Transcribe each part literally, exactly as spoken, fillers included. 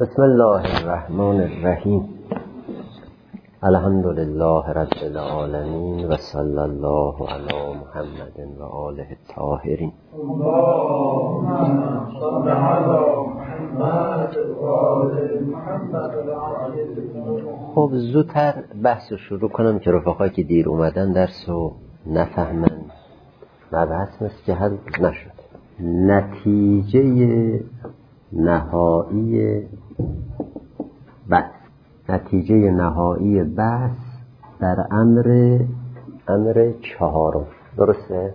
بسم الله الرحمن الرحیم. الحمد لله رب العالمین و صلی الله علی محمد و آله الطاهرین. اللهم صل علی محمد و آل محمد. خب زودتر بحث رو شروع کنم که رفقایی که دیر اومدن درس رو نفهمن. مبحث مثل که حل نشد. نتیجه نهایی بحث نتیجه نهایی بحث در امر امر چهارم، درسته؟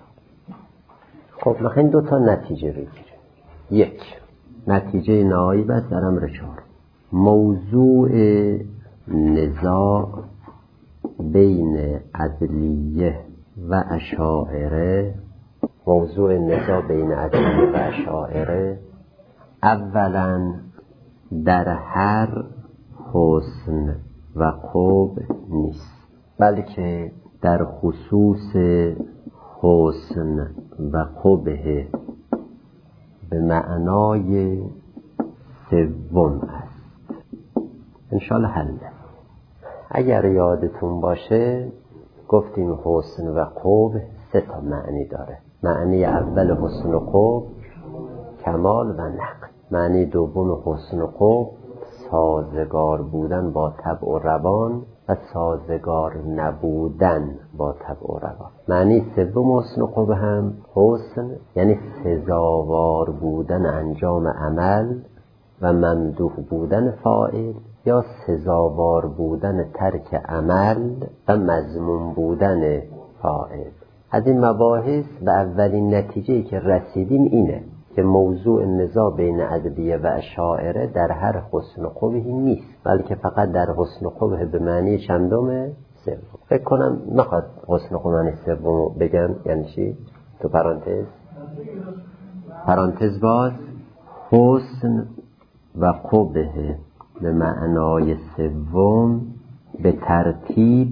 خب میخوایم دو تا نتیجه بگیریم. یک، نتیجه نهایی بحث در امر چهارم، موضوع نزاع بین عدلیه و اشاعره. موضوع نزاع بین عدلیه و اشاعره اولا در هر حسن و قبح نیست، بلکه در خصوص حسن و قبح به معنای سوم است. انشالله حله. اگر یادتون باشه گفتیم حسن و قبح سه تا معنی داره. معنی اول حسن و قبح کمال و نقص. معنی دوم حسن و قبح سازگار بودن با طبع و روان و سازگار نبودن با طبع و روان. معنی سوم حسن و قبح هم حسن یعنی سزاوار بودن انجام عمل و ممدوح بودن فاعل، یا سزاوار بودن ترک عمل و مذموم بودن فاعل. از این مباحث به اولین نتیجه‌ای که رسیدیم اینه که موضوع نزاع بین عدلیه و اشاعره در هر حسن و قبحی نیست، بلکه فقط در حسن و قبح به معنی چندمه؟ سوم. فکر کنم نخواد حسن و قبح معنی سوم بگم. یعنی چی؟ تو پرانتز پرانتز باز حسن و قبح به معنای سوم به ترتیب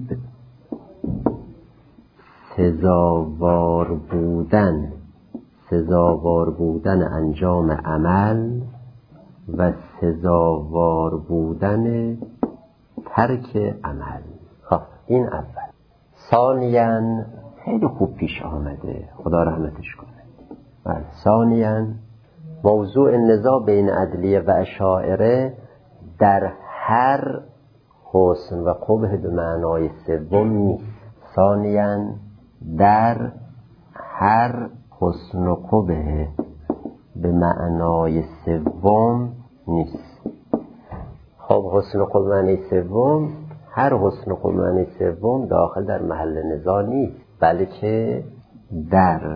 سزاوار بودن سزاوار بودن انجام عمل و سزاوار بودن ترک عمل. خب این اول. ثانیاً خیلی خوب پیش آمده، خدا رحمتش کنه. ثانیاً موضوع نزاع بین عدلیه و اشاعره در هر حسن و قبح به معنای سوم نیست. ثانیاً در هر حسن و قبح به معنای سوم نیست. خب حسن و قبح معنی سوم، هر حسن و قبح معنی سوم داخل در محل نزاع نیست، بلکه در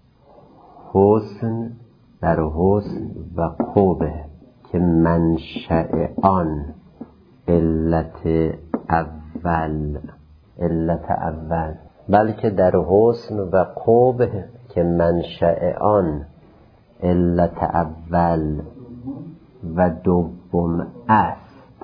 حسن در حسن و قبح که منشأ آن علت اول علت اول بلکه در حسن و قبح که منشأ آن علت اول و دوم است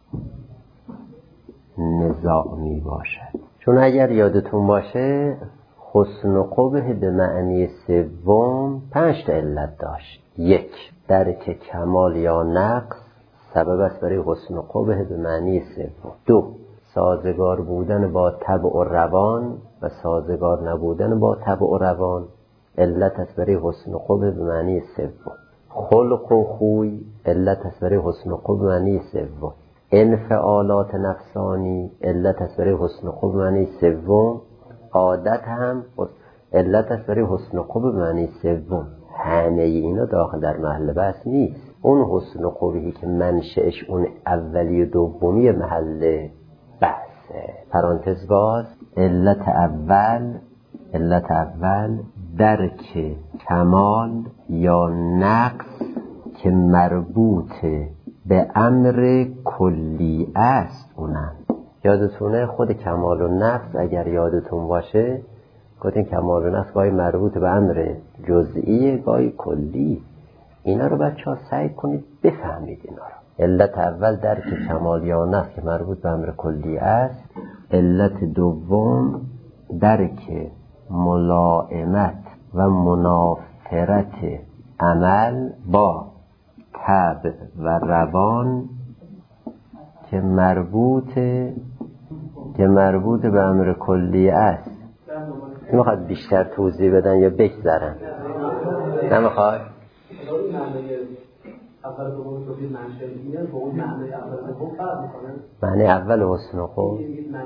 نزاع می باشد. چون اگر یادتون باشه حسن و قبح به معنی سوم پنج تا علت داشت. یک، درک کمال یا نقص سبب است برای حسن و قبح به معنی سوم. دو، سازگار بودن با طبع و روان و سازگار نبودن با طبع و روان علت است برای حسن و قبح به معنی سوم. خلق و خوی علت است برای حسن و قبح به معنی سوم. انفعالات نفسانی علت است برای حسن و قبح به معنی سوم. عادت هم علت است برای حسن و قبح به معنی سوم. همه اینا داخل در محل بحث نیست. اون حسن و قبحی که منشأش اون اولی و دومی محل بحثه. پرانتز باز علت اول علت اول درک کمال یا نقص که مربوط به امر کلی است. اونم یادتونه خود کمال و نقص اگر یادتون باشه گفتیم کمال و نقص گاهی مربوط به امر جزئی گاهی کلی. اینا رو بچه ها سعی کنید بفهمید. اینا رو علت اول درک کمال یا نقص که مربوط به امر کلی است. علت دوم درک ملائمت و منافرت عمل با طبع و روان که مربوط که مربوط به امر کلی است. میخواد بیشتر توضیح بدن یا بگذرن؟ نمیخواد؟ معنی اول حسن و خوب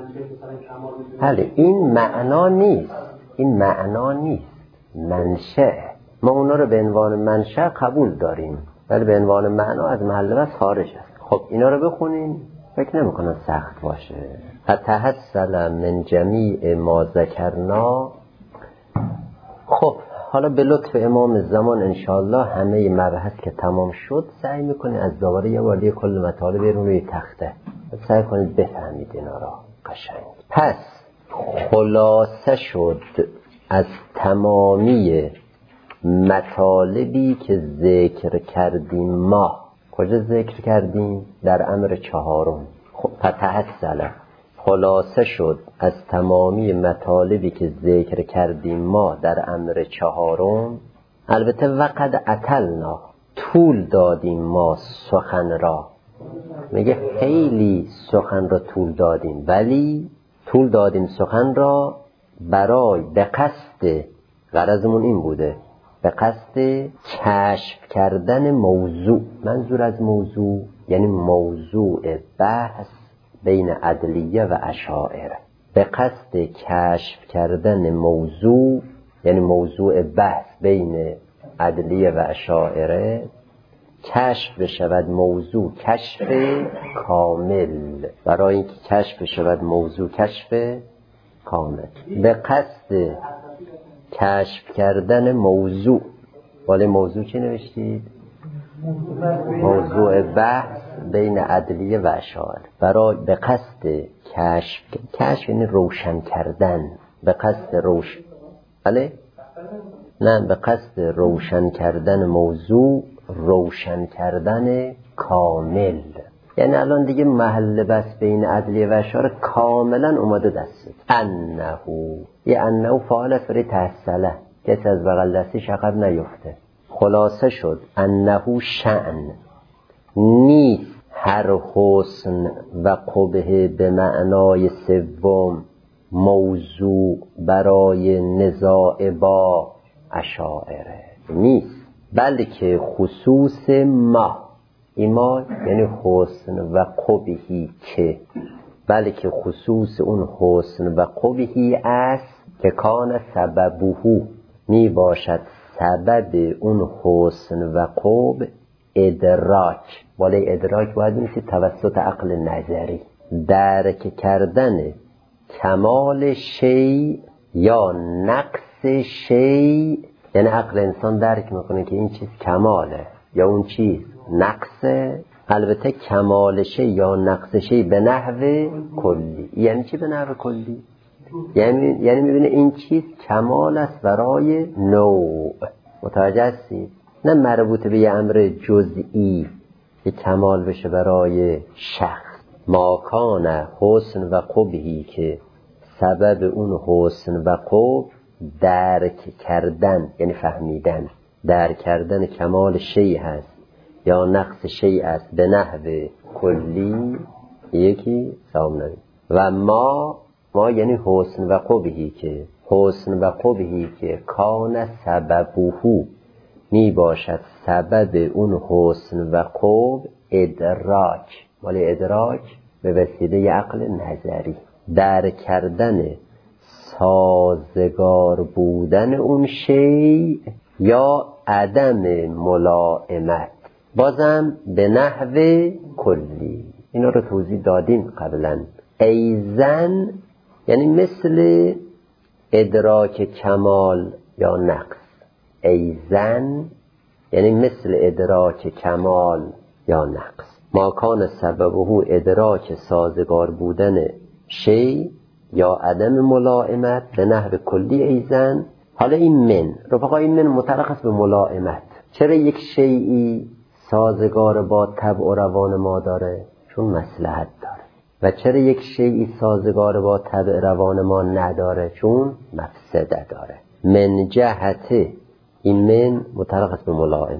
حالا این معنا نیست، این معنا نیست. منشأ ما اونا رو به عنوان منشأ قبول داریم ولی به عنوان معنا از محل بس خارج است. خب اینا رو بخونین، فکر نمی‌کنم سخت باشه. فتحصل من جمیع ما ذکرنا. خب حالا به لطف امام زمان انشاءالله همه مبحث که تمام شد سعی میکنید از دوباره یه بار دیگه کل مطالب بیارون روی تخته، سعی کنید بفهمید اینا را قشنگ. پس خلاصه شد از تمامی مطالبی که ذکر کردیم. ما کجا ذکر کردیم؟ در امر چهارم. خب فتحصل خلاصه شد از تمامی مطالبی که ذکر کردیم ما در امر چهارم. البته وقد اطلنا طول دادیم ما سخن را، میگه خیلی سخن را طول دادیم، ولی طول دادیم سخن را برای به قصد، غرضمون این بوده، به قصد کشف کردن موضوع. منظور از موضوع یعنی موضوع بحث بین عدلیه و اشاعره. به قصد کشف کردن موضوع یعنی موضوع بحث بین عدلیه و اشاعره کشف بشود موضوع کشف کامل. برای اینکه کشف بشود موضوع کشف کامل به قصد کشف کردن موضوع. ولی موضوع چی نوشتید؟ موضوع بحث بین عدلیه و اشاعره. برای به قصد کشف، کشف یعنی روشن کردن، به قصد روشن بله؟ نه، به قصد روشن کردن موضوع، روشن کردن کامل. یعنی الان دیگه محل بس بین عدلیه و اشاعره کاملا اومده دستت. انه یه انه فعال است برای تحصله، کسی از بغل دستی شقب نیفته. خلاصه شد انه شأن نیست هر حسن و قبه به معنای سوم موضوع برای نزاع با اشاعره نیست، بلکه خصوص ما. ایما یعنی حسن و قبهی که، بلکه خصوص اون حسن و قبهی است که کان سببهو می باشد سبب اون حسن و قب ادراک. ولی ادراک باید میشه توسط عقل نظری، درک کردن کمال شیء یا نقص شیء. یعنی عقل انسان درک میکنه که این چیز کماله یا اون چیز نقصه. البته کمال شیء یا نقص شیء به نحو کلی. یعنی چی به نحو کلی؟ یعنی یعنی میبینه این چیز کمال است برای نوع. متوجه هستید؟ نه مربوط به یه امر جزئی که کمال بشه برای شخص. ما کان حسن و قبهی که سبب اون حسن و قب درک کردن یعنی فهمیدن، درک کردن کمال شیء هست یا نقص شیء است به نحو کلی. یکی سامنوی و ما ما یعنی حسن و قبهی که حسن و قبهی که کان سببهو می باشد سبب اون حسن و قب ادراک. ولی ادراک به وسیله عقل نظری، درک کردن سازگار بودن اون شیء یا عدم ملائمت، بازم به نحو کلی. اینا رو توضیح دادیم قبلا. ایزن یعنی مثل ادراک کمال یا نقص. ایزن یعنی مثل ادراک کمال یا نقص. ما کان سببه ادراک سازگار بودن شیء یا عدم ملائمت به نحو کلی ایزن. حالا این من رفقا، این من متعلق به ملائمت. چرا یک شیئی سازگار با طبع و روان ما داره؟ چون مصلحت داره. و چرا یک شیئی سازگار با طبع روان ما نداره؟ چون مفسده داره. من جهت این من متعلق به ملائمت.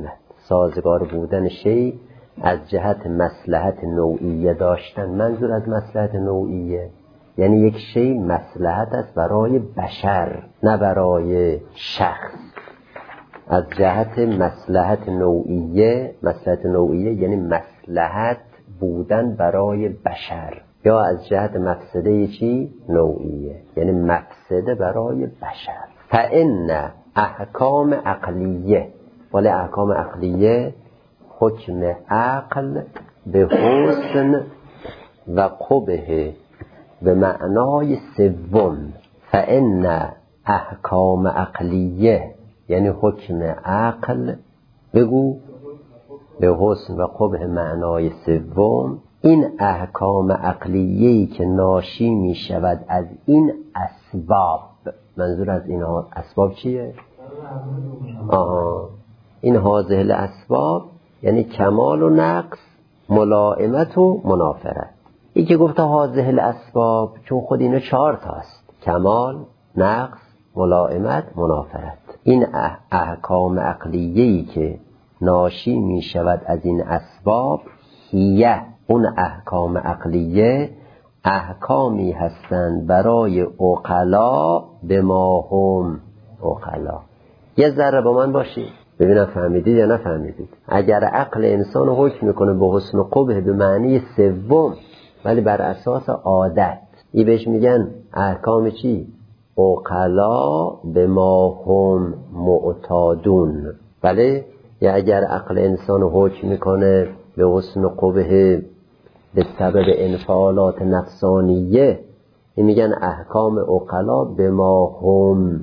سازگار بودن شی از جهت مصلحت نوعیه داشتن. منظور از مصلحت نوعیه یعنی یک شی مصلحت است برای بشر نه برای شخص. از جهت مصلحت نوعیه، مصلحت نوعیه یعنی مصلحت بودن برای بشر، یا از جهت مفسده چی؟ نوعیه یعنی مفسده برای بشر. فإن احکام عقلیه، ولی احکام عقلیه حکم عقل به حسن و قبح به معنای سوم. فإن احکام عقلیه یعنی حکم عقل، بگو به حسن و قبح معنای سوم. این احکام عقلیه‌ای که ناشی می شود از این اسباب. منظور از این اسباب چیه؟ آها، این هذه الاسباب یعنی کمال و نقص، ملائمت و منافرت. این که گفته هذه الاسباب چون خود اینو چهار تاست: کمال، نقص، ملائمت، منافرت. این احکام عقلیه‌ای که ناشی می شود از این اسباب، هیه، اون احکام عقلیه احکامی هستند برای عقلا به ما هم عقلا. یه ذره با من باشید ببینم فهمیدید یا نفهمیدید. اگر عقل انسان حکم میکنه به حسن و قبح به معنی سوم ولی بر اساس عادت، ای بهش میگن احکام چی؟ عقلا به ما هم معتادون. بله، یا اگر عقل انسان حکم میکنه به حسن و قبح به سبب انفعالات نفسانیه، این میگن احکام عقلا به ما هم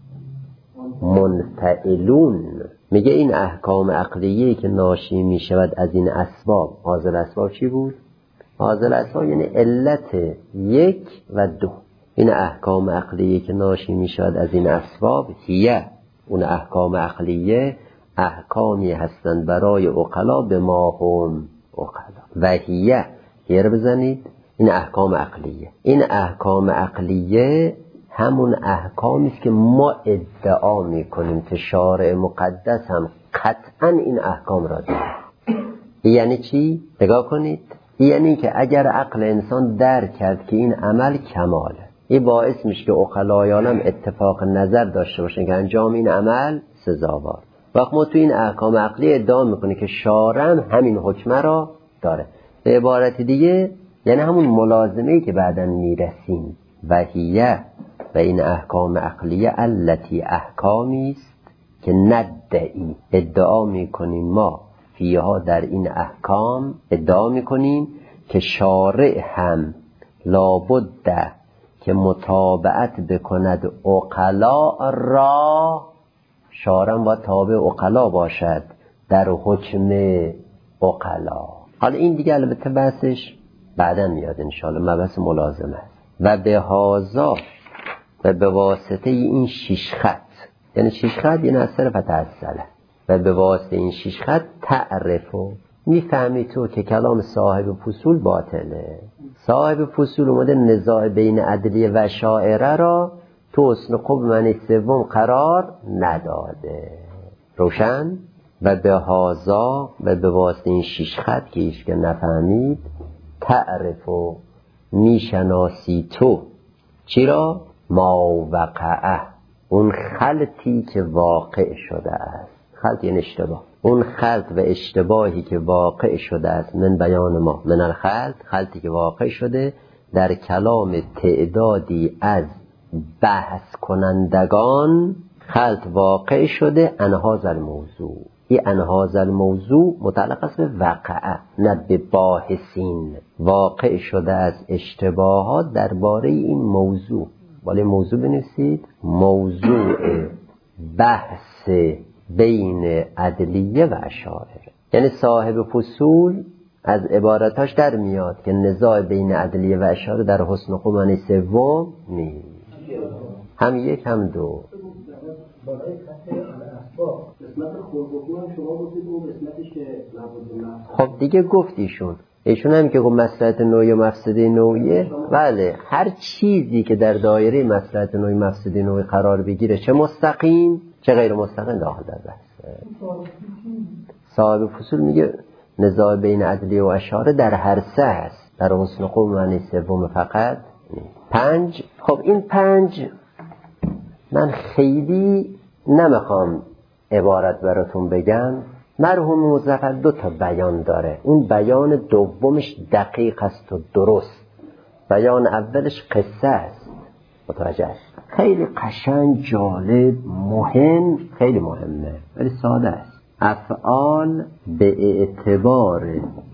منفعلون. میگه این احکام عقلیه که ناشی میشود از این اسباب. حاصل اسباب چی بود؟ حاصل اسباب یعنی علت یک و دو. این احکام عقلیه که ناشی میشود از این اسباب، هیه، اون احکام عقلیه احکامی هستند برای عقلا به ما هم عقلا. و هیه، هیه رو بزنید، این احکام عقلیه. این احکام عقلیه همون احکامی است که ما ادعا میکنیم که شارع مقدس هم قطعا این احکام را داره. یعنی چی؟ نگاه کنید. یعنی که اگر عقل انسان درک کرد که این عمل کماله، این باعث میشه که عقلای عالم اتفاق نظر داشته باشن که انجام این عمل سزاوار. وقت ما تو این احکام عقلی ادعا میکنه که شارع همین حکمه را داره. به عبارت دیگه یعنی همون ملازمه‌ای که بعداً میرسیم. وحیه، و این احکام عقلیه التی احکامی است که ندعی، ادعا میکنیم ما فیها در این احکام، ادعا میکنیم که شارع هم لابد که متابعت بکند عقلا را، شارع باید تابع عقلا باشد در حکم عقلا. حالا این دیگه البته بحثش بعدا میاد انشاءالله، مبحث ملازمه است. و به هازا و به واسطه این شش خط، یعنی شش خط یعنی از طرف تحصله، و به واسطه این شش خط تعرفو، میفهمی تو که کلام صاحب فصول باطله. صاحب فصول اومده نزاع بین ادلیه و شاعره را تو حسن قبح معنی سوم قرار نداده. روشن؟ و به هازا و به واسطه این شش خط که ایش که نفهمید، تعرفو، میشناسی تو چی را؟ ما وقعه، اون خلطی که واقع شده است. خلط یعنی اشتباه. اون خلط و اشتباهی که واقع شده است، من بیان ما من الخلط، خلطی که واقع شده در کلام تعدادی از بحث کنندگان، خلط واقع شده انهاز الموضوع. این انهاز الموضوع متعلق است به وقعه نه به باحثین. واقع شده از اشتباهات درباره این موضوع. ولی موضوع بنویسید، موضوع بحث بین ادلیه و اشاعره. یعنی صاحب فصول از عبارتاش در میاد که نزاع بین ادلیه و اشاعره در حسن و قبح سوم نیست، هم یک هم دو. خب دیگه گفتیشون ایشون هم که گفت مصلحت نوعی و مفسده نوعیه. بله، هر چیزی که در دایره مصلحت نوعی مفسده نوعی قرار بگیره، چه مستقیم چه غیر مستقیم، داخل در بحث. صاحب فصول میگه نزاع بین ادلیه و اشاره در هر سه هست، در حسن خوب معنی سوم فقط پنج. خب این پنج من خیلی نمیخوام عبارت براتون بگم. مرحوم مظفر دو تا بیان داره، اون بیان دومش دقیق است و درست، بیان اولش قصه است، متوجه است، خیلی قشنگ، جالب، مهم، خیلی مهمه ولی ساده است. افعال به اعتبار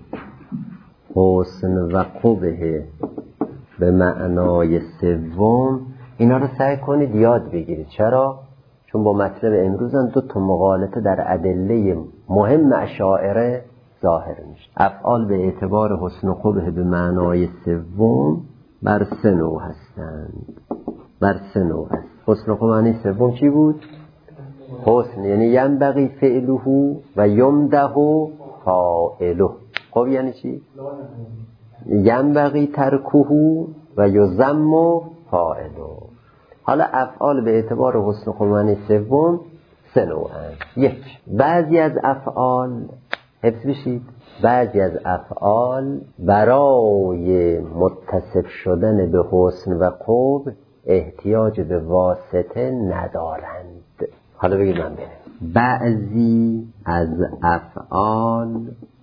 حسن و قبح به معنای سوم، اینا رو سعی کنید یاد بگیرید. چرا؟ چون با مطلب امروز هم دو تا مغالطه در ادله مهم اشاعره ظاهر میشه. افعال به اعتبار حسن و قبح به معنای سوم بر سه نوع هستند، بر سه نوع است. حسن و قبح معنی سوم چی بود؟ حسن یعنی ینبغی فعله و یمدح فاعله. خب یعنی چی؟ ینبغی ترکه و یذم فاعله. حالا افعال به اعتبار حسن و قبح معنی سوم سه نوعند. یک، بعضی از افعال، حفظ بشید، بعضی از افعال برای متصف شدن به حسن و قبح احتیاج به واسطه ندارند. حالا بگید من برم. بعضی از افعال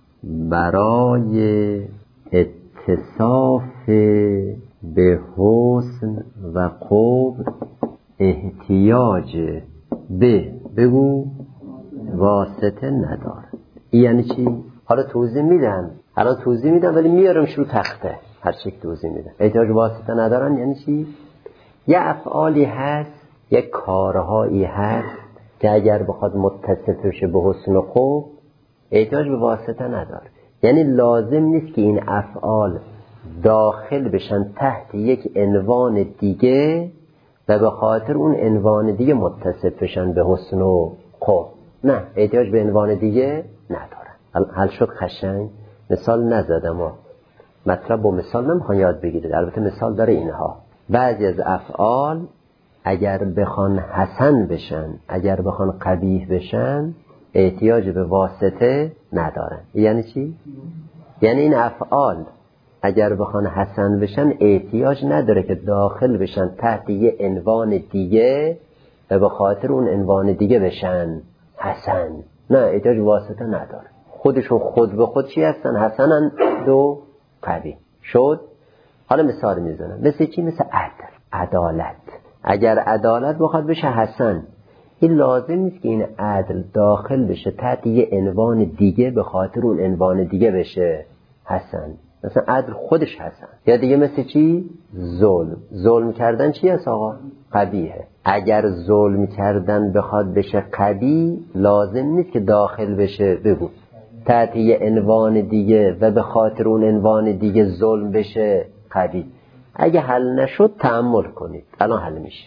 برای اتصاف به حسن و قبح احتیاج به بگو واسطه ندارند. این یعنی چی؟ حالا توضیح میدم، حالا توضیح میدم ولی میارم شروع تخته هر چی توضیح میدم. احتیاج واسطه ندارن یعنی چی؟ یه افعالی هست، یه کارهایی هست که اگر بخواد متصف بشه به حسن و قبح احتیاج به واسطه نداره. یعنی لازم نیست که این افعال داخل بشن تحت یک عنوان دیگه و به خاطر اون عنوان دیگه متصف بشن به حسن و قبح. نه، احتیاج به عنوان دیگه ندارن. حل شد قشنگ؟ مثال نزدم ها، مطلب با مثال نمیخوان یاد بگیرید، البته مثال داره اینها. بعضی از افعال اگر بخوان حسن بشن، اگر بخوان قبیح بشن احتیاج به واسطه ندارن. یعنی چی؟ یعنی این افعال اگر بخوان حسن بشن احتیاج نداره که داخل بشن تحت یه عنوان دیگه و به خاطر اون عنوان دیگه بشن حسن. نه، احتیاج واسطه نداره، خودشون خود به خود چی هستن؟ حسنن دو قبیح. شد؟ حالا مثال میزنم. مثل چی؟ مثل عدل، عدالت. اگر عدالت بخواد بشه حسن، این لازم نیست که این عدل داخل بشه تحت یه عنوان دیگه به خاطر اون عنوان دیگه بشه حسن. مثلا عدل خودش حسن. یا دیگه مثل چی؟ ظلم. ظلم کردن چی هست آقا؟ قبیحه. اگر ظلم کردن بخواد بشه قبیح، لازم نیست که داخل بشه بگو تحت یه عنوان دیگه و به خاطر اون عنوان دیگه ظلم بشه قبیح. اگه حل نشد تأمل کنید، الان حل میشه.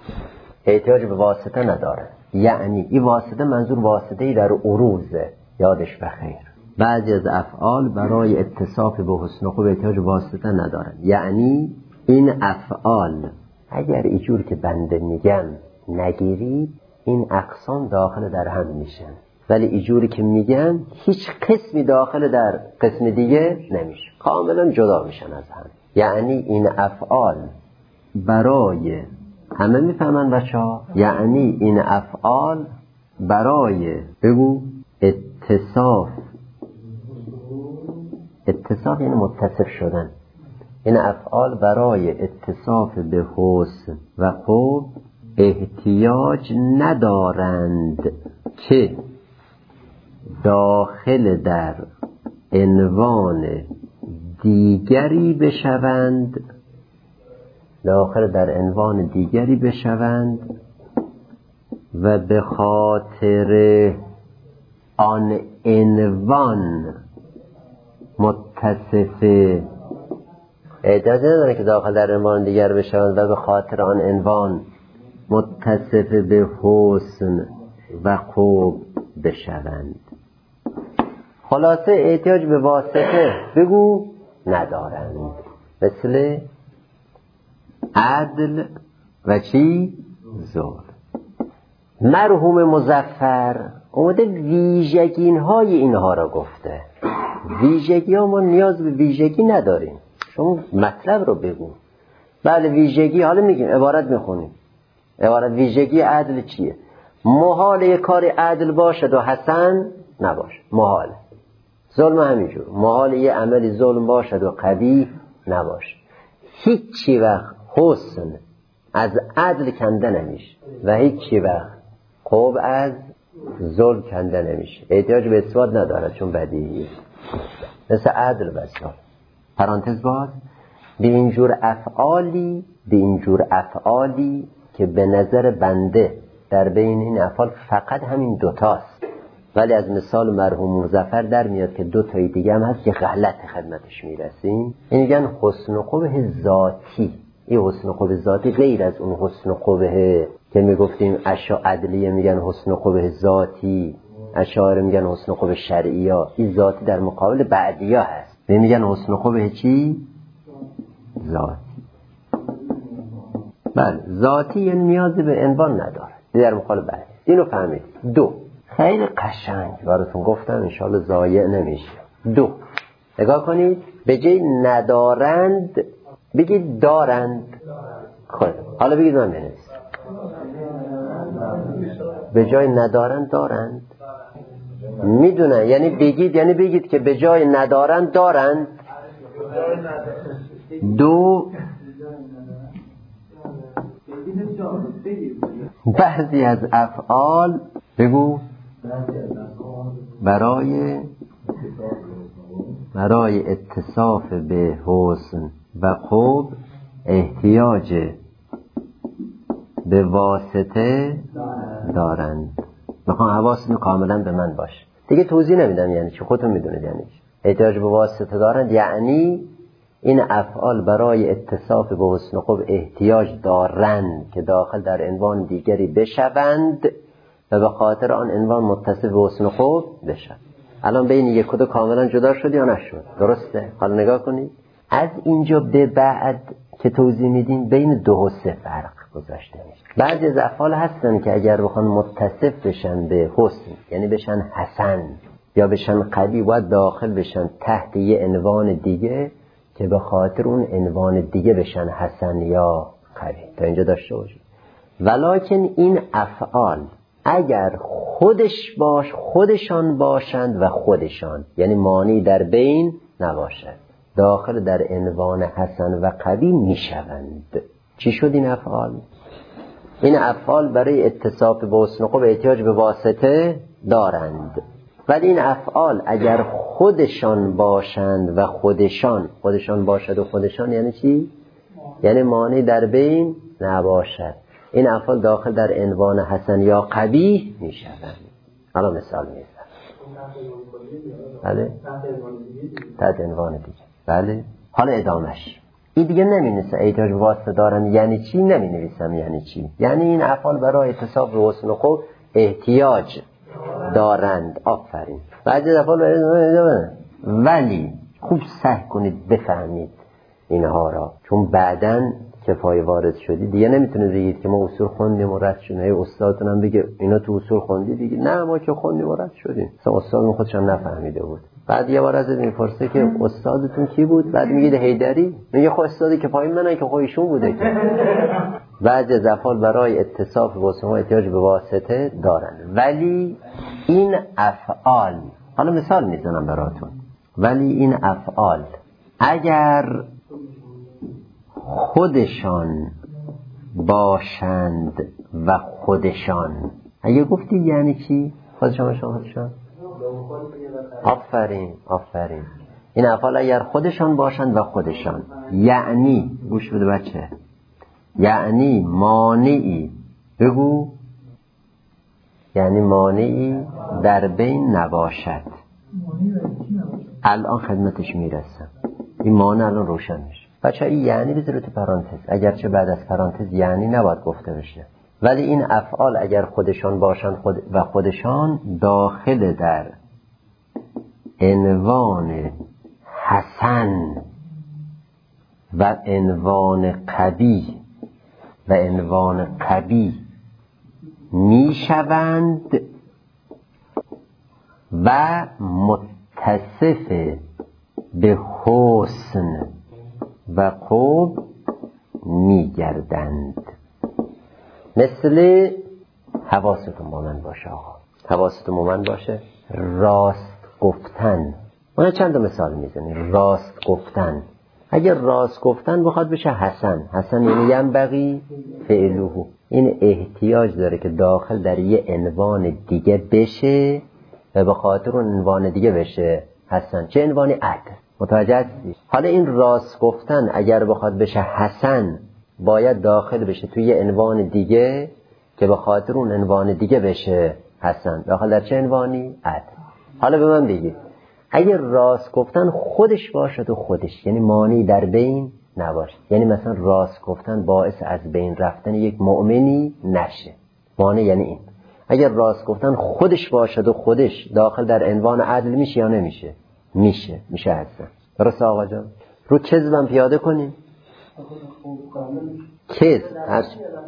احتیاج به واسطه نداره. یعنی این واسطه منظور واسطه‌ای در عروضه، یادش بخیر. بعضی از افعال برای اتصاف به حسن و قبح احتیاج واسطه ندارن. یعنی این افعال اگر اینجور که بنده میگم نگیرید، این اقسام داخل در هم میشن، ولی اینجوری که میگم هیچ قسمی داخل در قسم دیگه نمیشه، کاملا جدا میشن از هم. یعنی این افعال برای همه میفهمن بچه‌ها، یعنی این افعال برای بگو اتصاف، اتصاف یعنی متصف شدن، این افعال برای اتصاف به حسن و قبح احتیاج ندارند که داخل در عنوان دیگری بشوند، داخل در عنوان دیگری بشوند و به خاطر آن عنوان متصفه. احتیاج نداره که داخل در عنوان دیگر بشوند و به خاطر آن عنوان متصف به حسن و قبح بشوند. خلاصه احتیاج به واسطه بگو ندارند، مثل عدل و چی؟ ظلم. مرحوم مظفر اومده ویژگین های اینها را گفته. ویژگی ها ما نیاز به ویژگی نداریم، شما مطلب رو بگو. بله ویژگی، حالا میگیم عبارت میخونیم، عبارت ویژگی عدل چیه؟ محال یک کار عدل باشد و حسن نباشد، محال. ظلم همینجور، محال یه عملی ظلم باشد و قبیح نباشد. هیچی وقت حسن از عدل کنده نمیشه و هیچی وقت خوب از ظلم کنده نمیشه. احتیاج به اثبات نداره چون بدیهیه، مثل عدل و ظلم. پرانتز باز، به اینجور افعالی به اینجور افعالی که به نظر بنده در بین این افعال فقط همین دوتاست، ولی از مثال مرحوم مظفر در میاد که دو تای دیگه هم هست که غلط خدمتش میرسیم. این میگن حسن و قبح ذاتی. این حسن و قبح ذاتی غیر از اون حسن و قبح که میگفتیم اشاعره عدلیه میگن حسن و قبح ذاتی، اشاعره میگن حسن و قبح شرعی ها. این ذاتی در مقابل بعدیا هست، میگن حسن و قبح چی؟ ذاتی. بله ذاتی یعنی نیازی به عنوان نداره، در مقابل بعد. اینو فهمید. دو، خیلی قشنگ براتون گفتم انشالله ضایع نمیشه. دو، نگاه کنید، به جای ندارند بگید دارند. خب حالا بگید من بنویسم. به جای ندارند دارند میدونن، یعنی بگید، یعنی بگید که به جای ندارند دارند. دو، بعضی از افعال بگو برای برای اتصاف به حسن و خوب احتیاج به واسطه دارند. میخوام حواستون کاملا به من باشه، دیگه توضیح نمیدم یعنی چی، خودتون میدونید یعنی چی. احتیاج به واسطه دارند یعنی این افعال برای اتصاف به حسن و خوب احتیاج دارند که داخل در عنوان دیگری بشوند و به خاطر آن عنوان متصف به حسن و خوب بشن. الان بین یک و دو کاملا جدا شد یا نشد؟ درسته؟ حالا نگاه کنید، از اینجا به بعد که توضیح میدیم بین دو و سه فرق گذاشته میشه. بعضی از افعال هستن که اگر بخوان متصف بشن به حسن یعنی بشن حسن یا بشن قبیح، باید داخل بشن تحت یه عنوان دیگه که به خاطر اون عنوان دیگه بشن حسن یا قبیح. تا اینجا داشته باشید. ولکن این افعال اگر خودش باش خودشان باشند و خودشان یعنی مانعی در بین نباشد، داخل در عنوان حسن و قبیح میشوند. چی شد این افعال؟ این افعال برای اتصاف به حسن و خوب احتیاج به واسطه دارند، ولی این افعال اگر خودشان باشند و خودشان خودشان باشد و خودشان یعنی چی؟ یعنی مانعی در بین نباشد. این افعال داخل در عنوان حسن یا قبیح میشوند. حالا مثال میزنم. بله؟ تحت عنوان دیگه. بله؟ حالا ادامش. این دیگه نمی نویسم احتیاج به واسطه دارن یعنی چی، نمی نویسم یعنی چی. یعنی این افعال برای اتصاف به حسن و خوب احتیاج دارند. آفرین. بعضی افعال برای ولی خوب سعی کنید بفهمید اینها را، چون بعداً کفایه وارد شدی دیگه نمیتونید بگید که ما اصول خوندیم و رد شدیم. استادتون هم بگه اینا تو اصول خوندی دیگه، نه ما که خوندیم و رد شدیم. مثلا استادمون خودش هم نفهمیده بود. بعد یه بار ازت میپرسه که استادتون کی بود، بعد میگه حیدری، میگه خب استادی که پای منن که خب ایشون بوده که. بعضی از افعال برای اتصاف با اسم احتیاج به واسطه دارن، ولی این افعال، حالا مثال میزنم براتون، ولی این افعال اگر خودشان باشند و خودشان، اگه گفتی یعنی چی؟ خودشان باشند خودشان؟ آفرین آفرین. این افعال اگر خودشان باشند و خودشان یعنی، گوش بده بچه، یعنی مانعی، بگو، یعنی مانعی در بین نباشد. الان خدمتش میرسم، این مانع الان روشن میشه. بچه این یعنی بذاره تو پرانتز، اگرچه بعد از پرانتز یعنی نباید گفته بشه، ولی این افعال اگر خودشان باشند خود و خودشان داخل در عنوان حسن و عنوان قبیح و عنوان قبیح میشوند، و متصف به حسن و قب میگردند. مثل حواستون با من باشه آقا، حواستون با من باشه. راست گفتن، من چند تا مثال میزنیم. راست گفتن، اگر راست گفتن بخواد بشه حسن، حسن یعنی ینبغی فعلوه، این احتیاج داره که داخل در یه عنوان دیگه بشه و به خاطر اون عنوان دیگه بشه حسن. چه عنوانی؟ عدل. متوجه هستی؟ حالا این راست گفتن اگر بخواد بشه حسن باید داخل بشه توی یه عنوان دیگه که به خاطر اون عنوان دیگه بشه حسن. داخل در چه عنوانی؟ عدل. حالا به من بگید اگر راست گفتن خودش باشد و خودش، یعنی مانعی در بین نباشه، یعنی مثلا راست گفتن باعث از بین رفتن یک مؤمنی نشه، مانع یعنی این. اگر راست گفتن خودش باشد و خودش داخل در عنوان عدل میشه یا نمیشه؟ میشه، میشه حسن. درست آقا جان؟ رو کذبم پیاده کنیم. کذب هر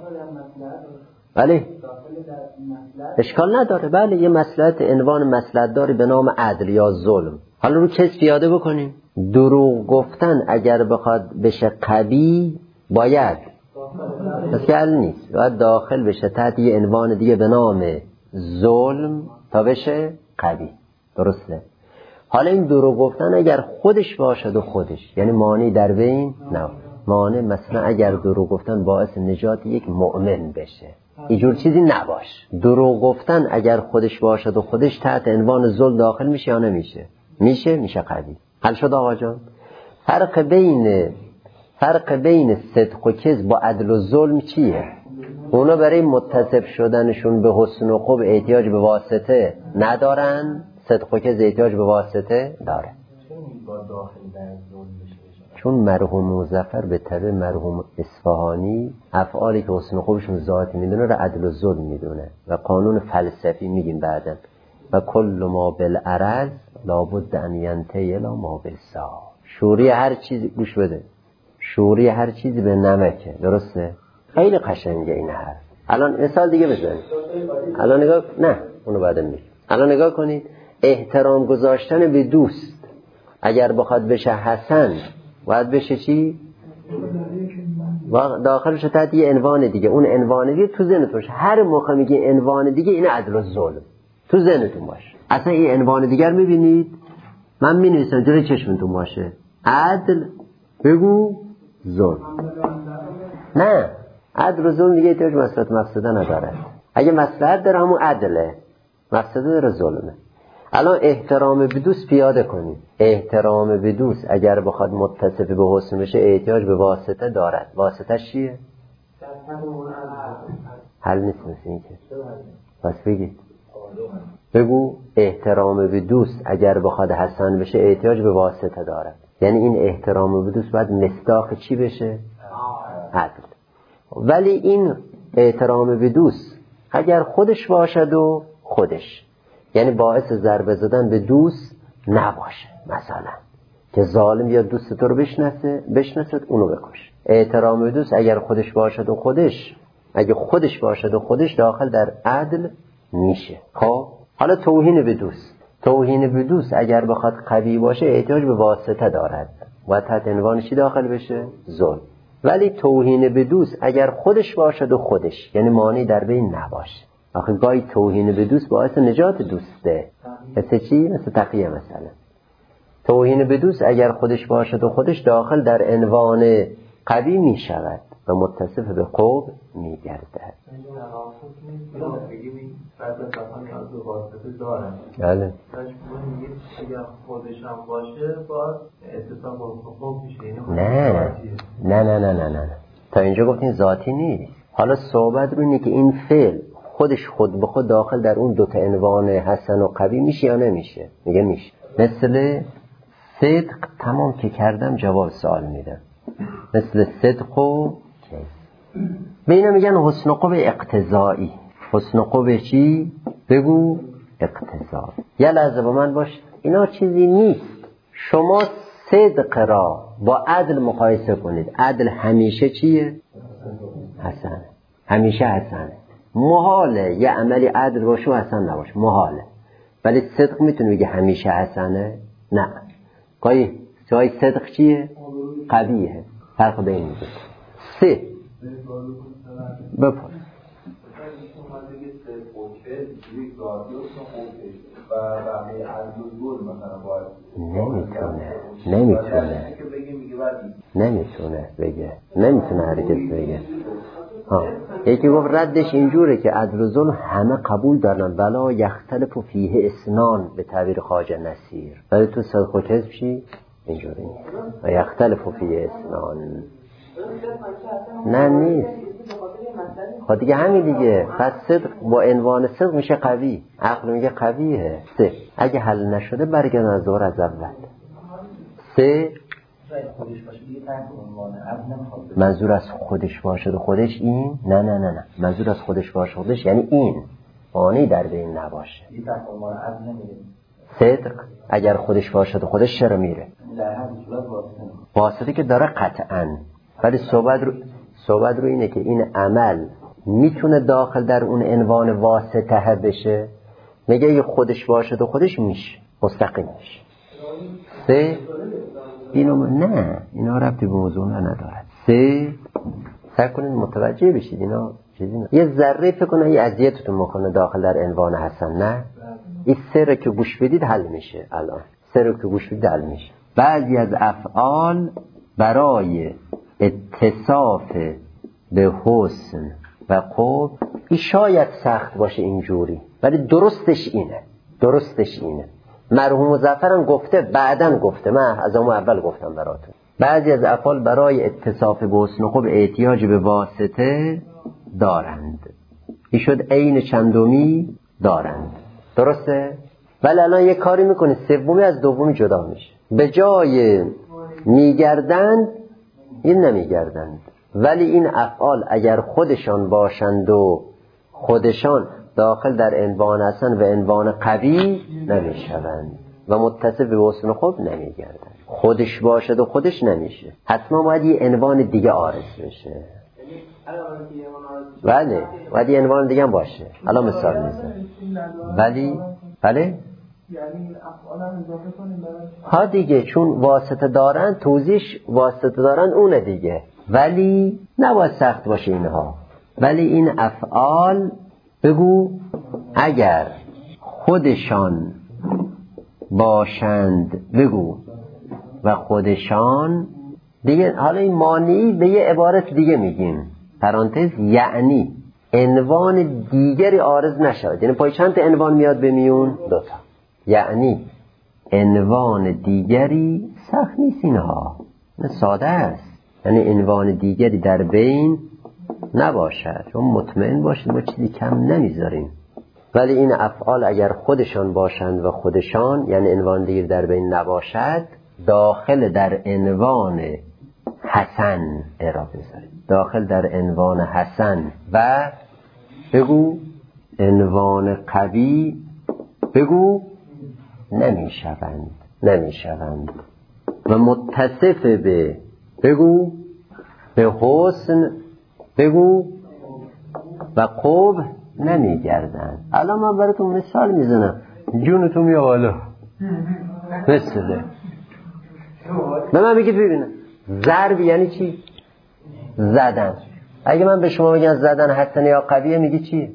بله اشکال نداره، بله یه مصلحت، عنوان مصلحت داری به نام عدل یا ظلم. حالا رو کذب پیاده بکنیم. دروغ گفتن اگر بخواد بشه قبیح باید پس که حل نیست، باید داخل بشه تحت یه عنوان دیگه به نام ظلم تا بشه قبیح. درسته؟ حالا این دروغ گفتن اگر خودش باشد و خودش، یعنی مانعی در بین نه، مانع مثلا اگر دروغ گفتن باعث نجات یک مؤمن بشه، اینجور چیزی نباش. دروغ گفتن اگر خودش باشد و خودش تحت عنوان ظلم داخل میشه یا نمیشه؟ میشه، میشه قبیح. حل شد آقا جان؟ فرق بین فرق بین صدق و کذب با عدل و ظلم چیه؟ اونا برای متصف شدنشون به حسن و خوب احتیاج به واسطه ندارن، صدق و کذب احتیاج به واسطه داره. چون مرحوم مظفر به طبع مرحوم اصفهانی افعالی که حسن و خوبشون ذاتی میدونه رو عدل و ظلم میدونه و قانون فلسفی میگیم بعدن و کل ما بالعرض لابد ان ینتهی الی ما بالسا. شوری هر چیزی، گوش بده، شوری هر چیزی به نمکه. درسته؟ خیلی قشنگه این حرف. الان مثال دیگه بزنید. الان نگاه، نه اونو بعدم میگم. الان نگاه کنید، احترام گذاشتن به دوست اگر بخواد بشه حسن باید بشه چی؟ داخل بشه تحت یه عنوان دیگه. اون عنوان دیگه تو ذهنتون باشه. هر موقع میگی عنوان دیگه این عدل و ظلم تو ذهنتون باشه. اصلا این عنوان دیگر میبینید من مینویسم جلوی چشمتون باشه، عدل بگو ظلم. نه، عدل و ظلم دیگه احتیاج مصلحت مفسده نداره. اگه مصلحت داره همون عدله، مفسده داره ظلمه. الان احترام به دوست پیاده کنید. احترام به دوست اگر بخواد متصف به حسن بشه احتیاج به واسطه دارد. واسطه چیه؟ حل نیست مثل این که پس بگید، بگو احترام به دوست اگر بخواد حسن بشه احتیاج به واسطه دارد. یعنی این احترام به دوست باید مصداق چی بشه؟ عدل. ولی این احترام به دوست اگر خودش باشد و خودش، یعنی باعث ضربه زدن به دوست نباشه، مثلا که ظالم یا دوست تو رو بشناسه بشناسد اونو بکش. احترام به دوست اگر خودش باشد و خودش، اگه خودش باشد و خودش داخل در عدل میشه. خب حالا توهین به دوست، توهین به دوست اگر بخواد قوی باشه احتیاج به واسطه دارد و تحت عنوان چی داخل بشه؟ ظلم. ولی توهین به دوست اگر خودش باشد و خودش، یعنی مانعی در بین نباشه. آخه گاهی توهین به دوست باعث نجات دوسته. مثل چی؟ مثل تقیه مثلا. توهین به دوست اگر خودش باشد و خودش داخل در عنوان قوی می شود و متصف به قوب می گردد. بله. اگر خودش هم باشه باید اتصال با قوب میشه. نه نه نه نه نه نه تا اینجا گفتین ذاتی نیست. حالا صحبت رو اینه که این فعل خودش خود به خود داخل در اون دوتا عنوان حسن و قوی میشه یا نمیشه؟ میگه میشه. مثل صدق تمام که کردم جواب سوال میدم. مثل صدق و به اینا میگن حسن و قوه اقتضایی. حسن و قوه چی؟ بگو اقتضا. یه لحظه با من باش، اینا چیزی نیست. شما صدق را با عدل مقایسه کنید. عدل همیشه چیه؟ حسن. همیشه حسن. محاله یه عملی عدل باشه و حسن نباشه، محاله. ولی صدق میتونه بگه همیشه حسنه؟ نه. گاهی جای صدق چیه؟ قویه. فرق بین میده. سه بپرس. نمیتونه نمیتونه نمیتونه بگه نمیتونه هرگز بگه. ها یکی گفت ردش اینجوره که عدل و ظلم همه قبول دارن ولا یختلف فیه اسنان به تعبیر خواجه نصیر. ولی تو صدق و کذب چی؟ اینجوری نیست. و یختلف فیه اسنان نه نیست. خب دیگه همین دیگه. پس صدق با عنوان صدق میشه قوی. عقل میگه قویه. سه اگه حل نشده برگردن از دور از اول. سه منظور از خودش باشد و خودش این نه نه نه نه منظور از خودش باشد خودش یعنی این معنی در بین نباشه. صدق اگر خودش باشد و خودش چرا میره؟ واسطه که داره قطعاً. ولی صحبت رو صحبت رو اینه که این عمل میتونه داخل در اون عنوان واسطه بشه. میگه اگه خودش باشد و خودش میشه مستقیم میشه. سه اینو نه اینا ربطی به موضوع نداره. سه سعی کنید متوجه بشید اینا چیزی نه. یه ذره فکر کنه یه اذیتتون میکنه داخل در عنوان حسن. نه این سه رو که گوش بدید حل میشه. الان سه رو که گوش بدید حل میشه. بعضی از افعال برای اتصاف به حسن و قبح این شاید سخت باشه اینجوری ولی درستش اینه. درستش اینه. مرحوم مظفرم گفته بعدن گفته من از اون اول گفتم براتون بعضی از افعال برای اتصاف به حسن و قبح احتیاج به واسطه دارند. این شد عین چندمی دارند. درسته؟ ولی الان یه کاری میکنه سومی از دومی جدا میشه. به جای میگردند این نمیگردند. ولی این افعال اگر خودشان باشند و خودشان داخل در عنوان حسن و عنوان قوی نمیشوند و متصف به حسن و قبح نمیگردند. خودش باشد و خودش نمیشه. حتما باید یه عنوان دیگه عارض بشه. بله باید یه عنوان دیگه هم باشه. الان مثال میزنم. ولی بله ها دیگه چون واسطه دارن توضیحش واسطه دارن اونه دیگه. ولی نباید سخت باشه اینها. ولی این افعال بگو اگر خودشان باشند بگو و خودشان دیگه. حالا این معنی به یه عبارت دیگه میگیم پرانتز یعنی عنوان دیگری عارض نشود. یعنی پای چند تا عنوان میاد به میون؟ دوتا. یعنی عنوان دیگری سخت نیست اینها ساده است. یعنی عنوان دیگری در بین نباشد چون مطمئن باشید ما چیزی کم نمیذاریم. ولی این افعال اگر خودشان باشند و خودشان یعنی عنوان دیگر در بین نباشد داخل در عنوان حسن اعراب بذارید. داخل در عنوان حسن و بگو عنوان قوی بگو نمیشوند نمیشوند و متصف به بگو به حسن بگو و قبح نمیگردن. الان من براتون مثال میزنم جونتون میاد بالا مثله به من بگید ببینم ضرب یعنی چی؟ زدن. اگه من به شما بگم زدن حسن یا قویه میگی چی؟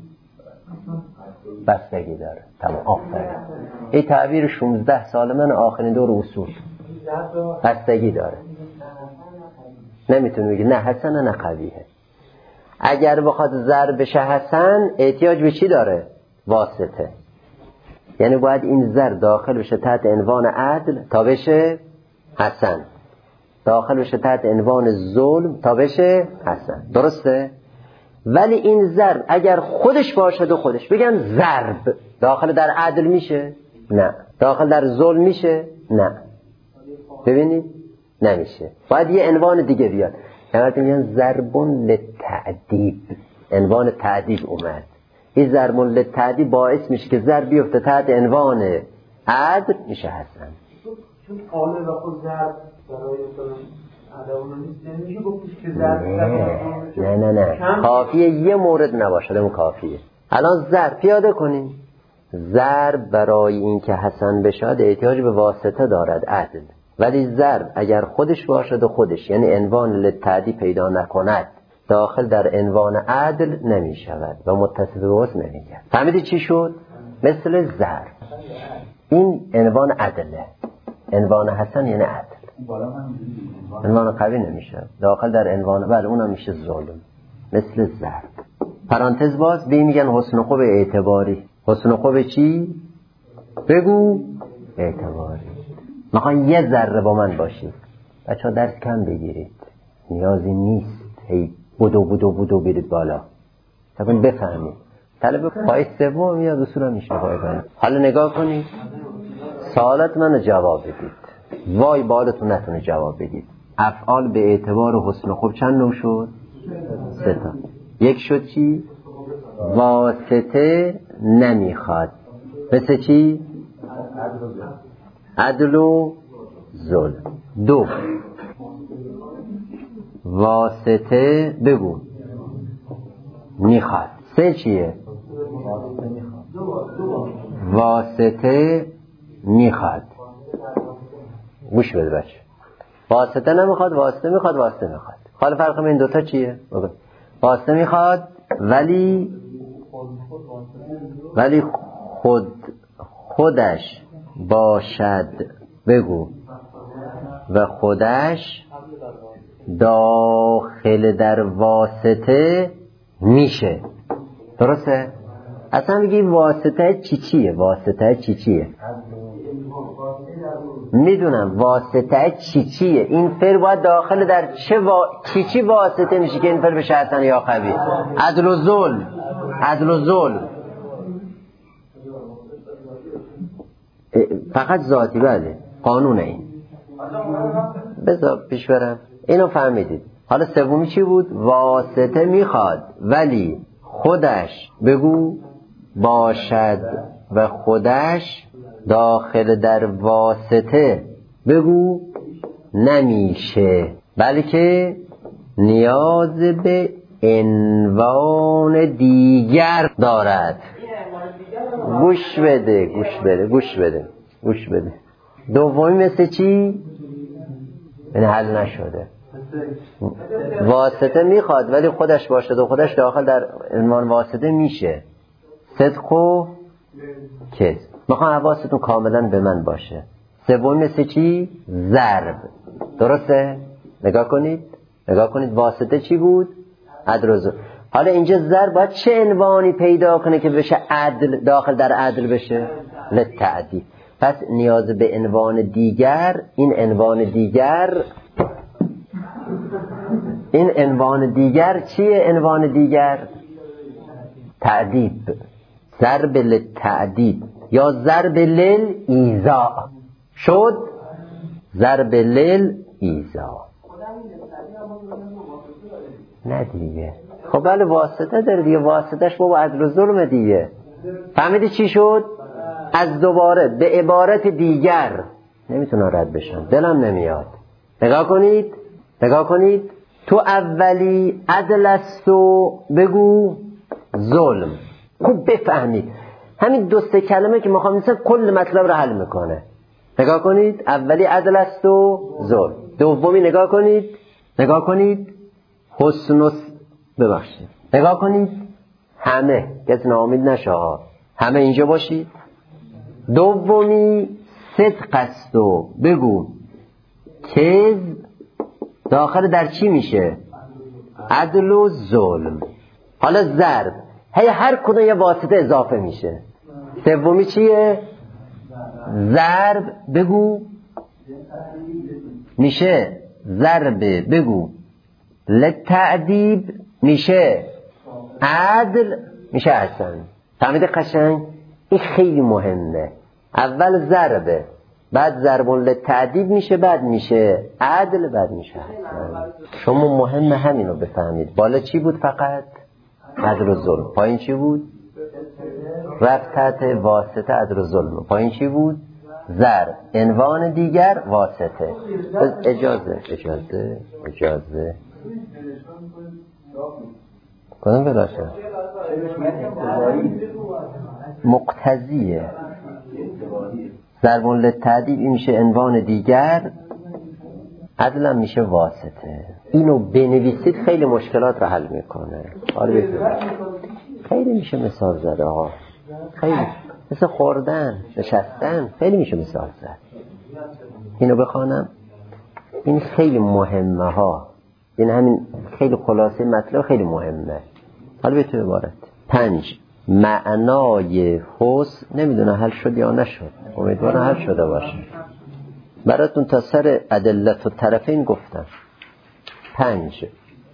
بستگی داره. تمام آفرین. این تعبیر شانزده سال من آخرین دور اصول بستگی داره. نمیتونه بگی نه حسن نه قویه. اگر بخواد ضرب بشه حسن احتیاج به چی داره؟ واسطه. یعنی باید این ضر داخل بشه تحت عنوان عدل تا بشه حسن. داخل بشه تحت عنوان ظلم تا بشه حسن. درسته؟ ولی این ضرب اگر خودش باشد و خودش بگن ضرب داخل در عدل میشه؟ نه. داخل در ظلم میشه؟ نه. ببینید؟ نمیشه. باید یه عنوان دیگه بیاد. یعنی میگن ضربون للتعدیب. عنوان تعدیب اومد. این ضربون للتعدیب باعث میشه که ضرب بیفته تحت عنوان عدل میشه حسن. چون قاله و خود ضرب برای عدوانه نیست نمیشه گفتش که ضرب نه نه نه کافیه یه مورد نباشه. اون کافیه. الان ضرب پیاده کنیم ضرب برای این که حسن بشود احتیاج به واسطه دارد، عدل. ولی ضرب اگر خودش باشد و خودش یعنی عنوان للتعدی پیدا نکند داخل در عنوان عدل نمی شود و متصل به واسط نمی گرد. فهمیدی چی شد؟ مثل ضرب این عنوان عدله، عنوان حسن یعنی عدل، عنوان قوی نمیشه داخل در عنوان، بله اونم میشه ظلم، مثل ضرب. پرانتز باز به میگن حسن خوب اعتباری. حسن خوب چی؟ بگو اعتباری. میخوان یه ذره با من باشید بچه ها، درس کم بگیرید، نیازی نیست هی بودو بودو بودو برید بالا، تقریبا بفهمید. طلب پای سوم میاد اصولا میشه پای کنید. حالا نگاه کنید سوالات منو جواب بدید، وای بالتون نتونه جواب بدید. افعال به اعتبار حسن خوب چند نوع شد؟ سه تا. یک شد چی؟ واسطه نمیخواد، مثل چی؟ عدل و ظلم. دو، واسطه بگو میخواد. سه چیه؟ واسطه میخواد. گوش بده بچه، واسطه نمیخواد، واسطه میخواد، واسطه میخواد. حالا فرق بین این دوتا چیه؟ واسطه میخواد ولی ولی خود خودش باشد بگو و خودش داخل در واسطه میشه. درسته؟ اصلا بگی واسطه چی چیه؟ واسطه چی چیه؟ میدونم واسطه چی چیه. این فعل باید داخل در چه وا... چی چی واسطه میشه که این فعل بشه حسن یا قوی؟ عدل و ظلم. عدل و ظلم فقط ذاتی، بله قانون. این بذار پیش برم. اینو فهمیدید. حالا سومی چی بود؟ واسطه میخواد ولی خودش بگو باشد و خودش داخل در واسطه بگو نمیشه، بلکه نیاز به عنوان دیگر دارد. گوش بده گوش بده گوش بده گوش بده. دومی مثل چی؟ یعنی حل نشده. واسطه میخواد ولی خودش باشد و خودش داخل در عنوان واسطه میشه. صدق و کذب. میخوام حواستون کاملا به من باشه. سوم مثل چی؟ ضرب. درسته؟ نگاه کنید نگاه کنید واسطه چی بود؟ عدل و ظلم. حالا اینجا ضرب باید چه عنوانی پیدا کنه که بشه عدل، داخل در عدل بشه؟ للتعدی. پس نیاز به عنوان دیگر. این عنوان دیگر این عنوان دیگر چیه؟ عنوان دیگر تعدیب. ضرب للتعدیب یا ضرب للایذاء شد. ضرب للایذاء نه دیگه. خب بله واسطه داره دیگه، واسطش بابا عدل و ظلم دیگه. فهمیدی چی شد؟ از دوباره به عبارت دیگر نمیتونم رد بشم، دلم نمیاد. نگاه کنید نگاه کنید تو اولی عدل است و بگو ظلم. خوب بفهمید همین دو سه کلمه که میخوام مثلا کل مطلب رو حل میکنه. نگاه کنید اولی عدل است و ظلم. دومی نگاه کنید نگاه کنید حسن و ببخشید نگاه کنید همه، کسی ناامید نشه، همه اینجا باشید. دومی صدق است و بگو کذب داخل در چی میشه؟ عدل و ظلم. حالا ضرب هی هر کدوم یه واسطه اضافه میشه. سومی چیه؟ ضرب بگو میشه ضرب بگو للتعدیب میشه عدل میشه حسن. فهمید قشنگ؟ این خیلی مهمه. اول ضربه بعد ضرب للتعدیب میشه بعد میشه عدل بعد میشه حسن. شما مهم همینو بفهمید. بالا چی بود؟ فقط عدل و ظلم. پایین چی بود؟ رفت تحت واسطه عدل و ظلم. پایین چی بود؟ ضرب عنوان دیگر واسطه. اجازه اجازه اجازه کدوم بلاشه؟ مقتضیه. ضرب للتعدیل این میشه عنوان دیگر، عدل هم میشه واسطه. اینو بنویسید خیلی مشکلات رو حل میکنه. حالا خیلی میشه مثال زد آقا، خیلی مثل خوردن نشستن خیلی میشه مثال زد. اینو بخوانم، این خیلی مهمه ها، این همین خیلی خلاصه مطلب خیلی مهمه. حالا به تو عبارت پنج معنای حسن. نمیدونه حل شد یا نشد، امیدوارم حل شده باشه براتون. تا سر ادلت و طرفین گفتم. پنج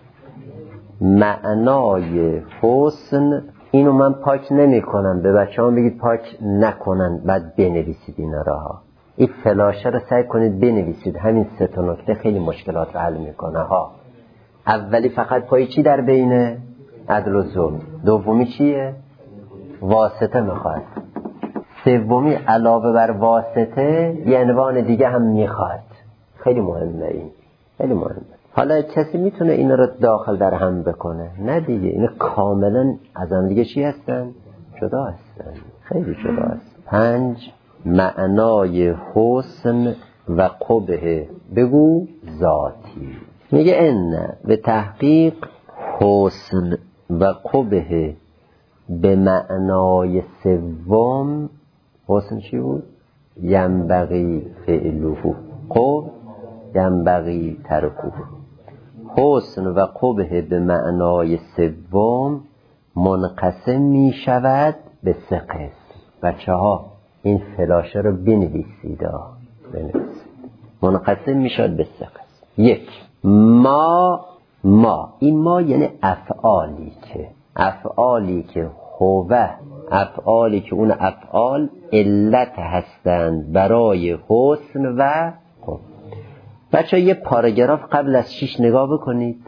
معنای حسن. اینو من پاک نمی کنم، به بچه هم بگید پاک نکنن، بعد بنویسید اینا را ها. این فلاشه رو سعی کنید بنویسید، همین سه تا نکته خیلی مشکلات رو حل میکنه ها. اولی فقط پای چی در بینه؟ عدل و ظلم. دومی چیه؟ واسطه میخواد. سومی علاوه بر واسطه یه عنوان دیگه هم میخواد. خیلی مهمه این، خیلی مهمه. حالا کسی میتونه این رو داخل در هم بکنه؟ نه دیگه، این کاملا از هم دیگه چی هستن؟ جدا هستن، خیلی جدا هست. پنج معنای حسن و قبح بگو ذاتی. میگه ان به تحقیق حسن و قبح به معنای سوم. حسن چی بود؟ ینبغی فعله، قبح ینبغی ترکه. حسن و قبح به معنای سوم منقسم می شود به سه قسم. بچه ها این فلاشه رو بنویسید، بنویسید. منقسم می شود به سه قسم. یک، ما ما این ما یعنی افعالی که افعالی که هوه افعالی که اون افعال علت هستند برای حسن و قبح. بچه یه پاراگراف قبل از شیش نگاه بکنید.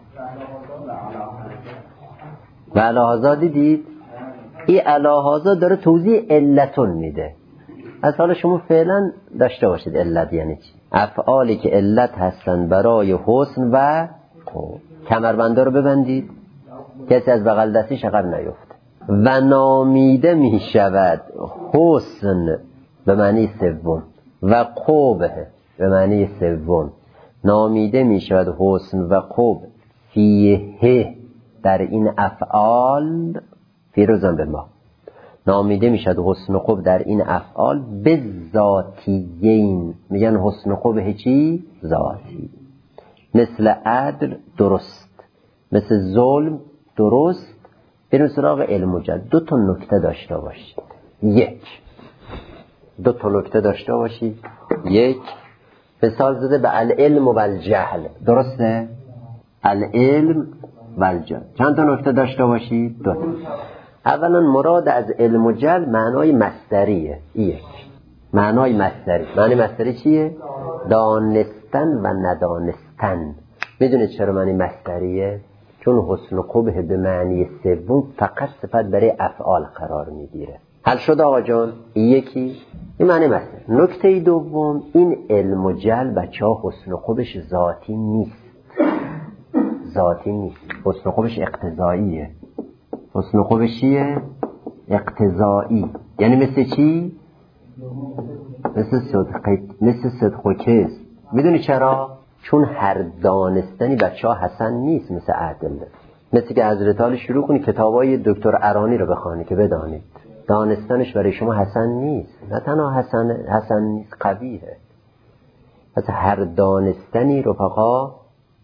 و علاهازا دیدید؟ این علاهازا داره توضیح علتون میده. از حالا شما فعلا داشته باشید علت یعنی چی. افعالی که علت هستن برای حسن و قبح. کمربنده رو ببندید، کسی از بغل دستیش عقب نیفته. و نامیده می شود حسن به معنی سوم و قبح به معنی سوم. نامیده می شود حسن و قبح فیه در این افعال. فیروزان به ما نامیده می شود حسن و قبح در این افعال به ذاتیین. میگن حسن و قبح چی؟ ذاتی. مثل عدل درست، مثل ظلم درست. بریم سراغ علم و جهل. دو تا نکته داشته باشید. یک، دو تا نکته داشته باشید. یک، مثال زده به العلم و الجهل. درسته؟ العلم و الجهل. چند تا نکته داشته باشید؟ دو تا. اولا مراد از علم و جهل معنای مصدریه. یک، معنای مصدری. معنی مصدری چیه؟ دانستن و ندانستن. میدونید چرا معنی مصدریه؟ چون حسن و قبح به معنی سوم فقط صفت برای افعال قرار میگیره. حل شد آقا جان؟ یکی این معنی مصدر. نکته دوم، این علم و جهل بچه ها حسن و قبحش ذاتی نیست. ذاتی نیست، حسن و قبحش اقتضاییه. حسن و قبحش چیه؟ اقتضایی. یعنی مثل چی؟ مثل صدق، مثل صدق و کذب. میدونی چرا؟ چون هر دانستنی بچه ها حسن نیست مثل عدل. مثل که حضرت علی شروع کنی کتابای دکتر ارانی رو بخوانی که بدانید دانستنش برای شما حسن نیست. نه تنها حسن, حسن نیست، قبیحه. پس هر دانستنی رفقا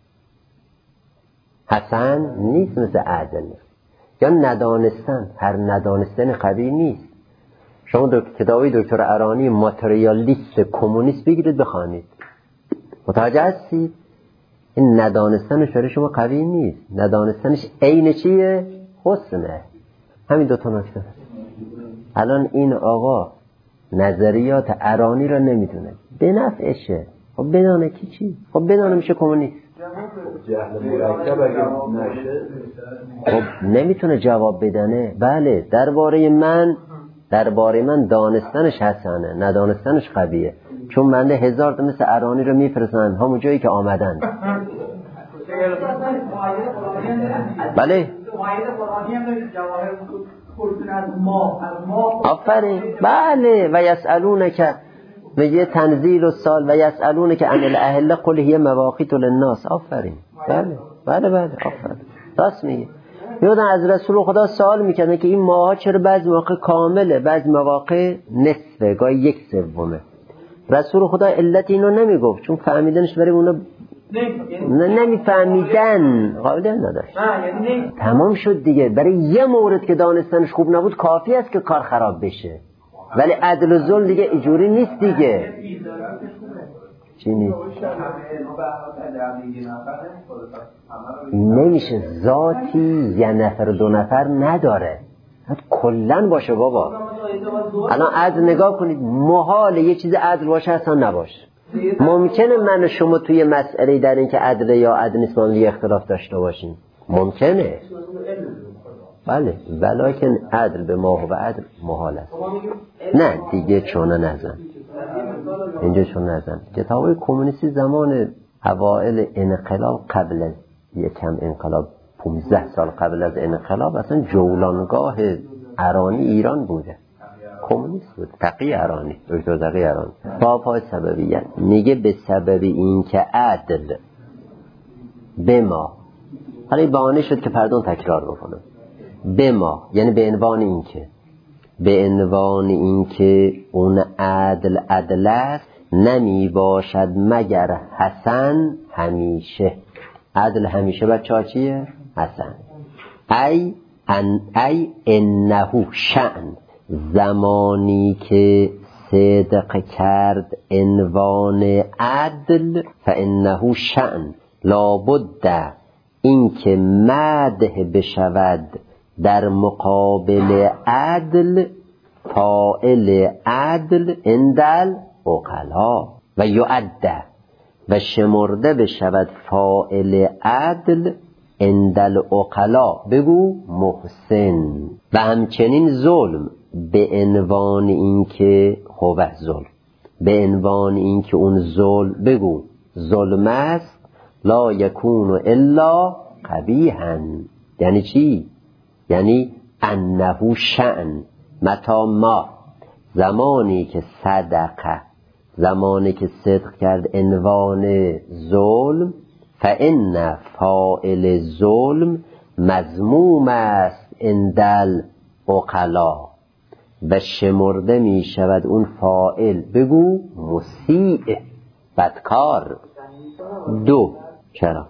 حسن نیست مثل عدل. یا ندانستن، هر ندانستن قبیح نیست. شما دو... کتابای دکتر ارانی ماتریالیست کمونیست بگیرید بخوانید، متوجه هستید؟ این ندانستنش برای شما قوی نیست. ندانستنش عین چیه؟ حسنه. همین دو تا نکته. الان این آقا نظریات ارانی را نمیدونه، به نفعشه. خب بدانه کی چی؟ خب بدانه میشه کمونیست. جهل مرکب اگه نشه خب نمیتونه جواب بدنه. بله درباره من درباره من دانستنش حسنه، ندانستنش قویه. چون بنده هزار تا مثل ارانی رو میفرستن همون جایی که آمدن. بله از ما از ما آفرین. بله. و یسألونک میگه تنزیل السال و یسألونک عن الاهله قل هی مواقیت للناس. آفرین. بله بله بله آفرین. راست میگه. میادن از رسول خدا سوال میکنه که این ماها چرا بعضی مواقع کامله بعضی مواقع نصفه گاهی یک سومه. رسول خدا علت اینو نمیگفت چون فهمیدنش برای اونا نه نمیفهمیدن قابل نداشت. تمام شد دیگه. برای یه مورد که دانستنش خوب نبود کافی است که کار خراب بشه. ولی عدل و ظلم دیگه اینجوری نیست دیگه. چی نیست؟ نمیشه ذاتی یه نفر دو نفر نداره کلن باشه بابا. الان عدل نگاه کنید محاله یه چیز عدل باشه اصلا نباشه. ممکنه من و شما توی مسئله در این که عدل یا عدل نیست ما یه اختلاف داشته باشیم ممکنه. بله ولیکن عدل به ما و عدل محال است. نه دیگه چونه نزن اینجا چون نزن. کتابای کمونیستی زمان اوائل انقلاب قبل از یکم انقلاب پانزده سال قبل از انقلاب اصلا جولانگاه ارانی ایران بوده. کمونیست بود. تقی ارانی دکتر تقی ارانی. بابای سببیت میگه به سبب این که عدل به ما حالا بهانه شد که پردون تکرار بکنم به ما یعنی به عنوان این که به عنوان این که اون عدل عدل است نمی باشد مگر حسن همیشه. عدل همیشه بچه ها چیه؟ حسن. ای ان ای انه شأن زمانی که صدق کرد عنوان عدل فانه شأن لابد این که مدح بشود در مقابل عدل فاعل عدل اندل عقلا و یعد و شمرده بشود فاعل عدل اندل عقلا بگو محسن. و همچنین ظلم به عنوان این که هو ظلم به عنوان این که اون ظلم بگو ظلم است لا یکون الا قبیحا. یعنی چی؟ یعنی انه شأن متا ما زمانی که صدقه زمانی که صدق کرد عنوان ظلم فإن فاعل ظلم مذموم است اندل عقلا و شمرده می شود اون فاعل بگو مسیء بدکار. دو چرا